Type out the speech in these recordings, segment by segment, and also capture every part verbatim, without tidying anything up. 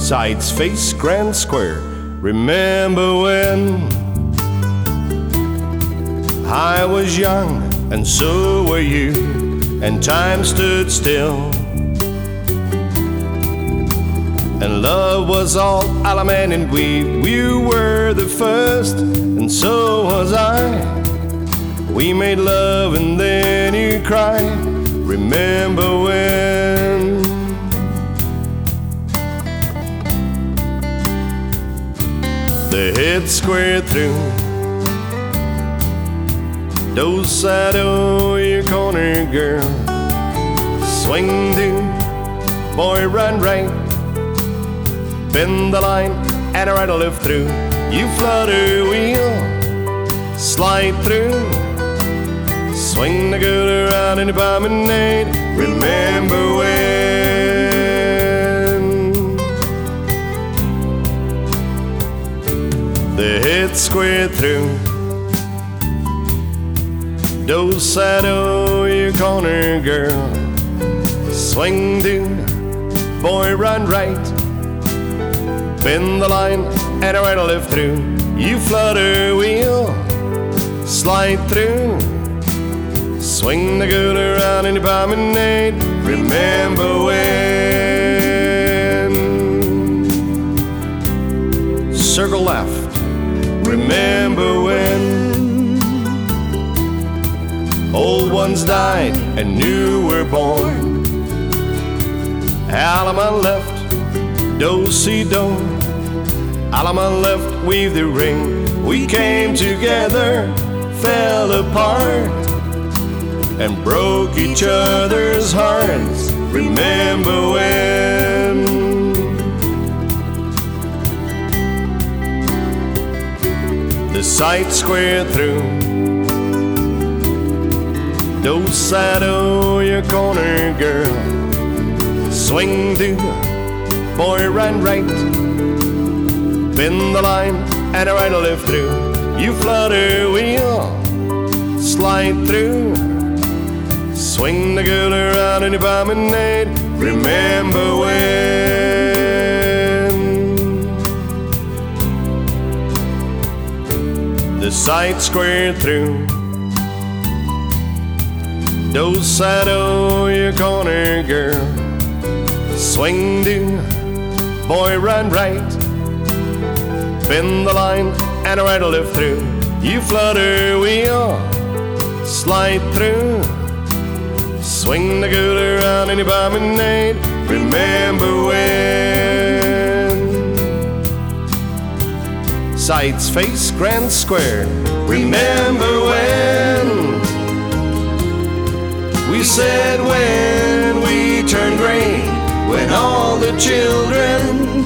Sides face Grand Square. Remember when I was young and so were you, and time stood still, and love was all a la man and we. You were the first and so was I. We made love and then you cried. Remember when the hit squared through those side of your corner, girl. Swing to, boy, run right. Bend the line and right or left through. You flutter wheel, slide through. Swing the girl around in the promenade. Remember when the hit squared through those side of your corner, girl. Swing to, boy, run right. Bend the line and right or left through. You flutter wheel, slide through. Swing the girl around in the promenade. Remember when circle left. Remember when old ones died and new were born. Alma left, do-si-do. Alma left, weave the ring. We came together, fell apart, and broke each other's hearts. Remember when the sight squared through those side of your corner, girl. Swing to, boy, run right. Bend the line and right or left through. You flutter wheel, slide through. Swing the girl around in the promenade. Remember when the sight squared through those side of your corner, girl. Swing to, boy, run right. Bend the line and right or left through. You flutter wheel, slide through. Swing the girl around in the promenade. Remember when sides face Grand Square. Remember when we said when we turned gray, when all the children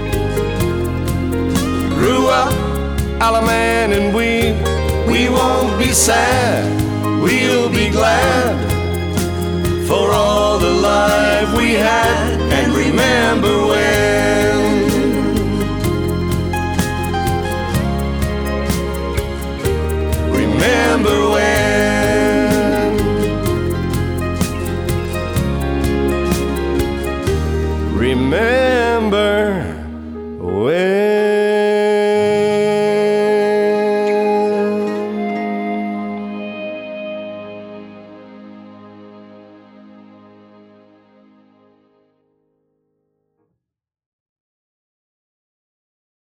grew up, a la man and we. We won't be sad, we'll be glad for all the life we had. And remember when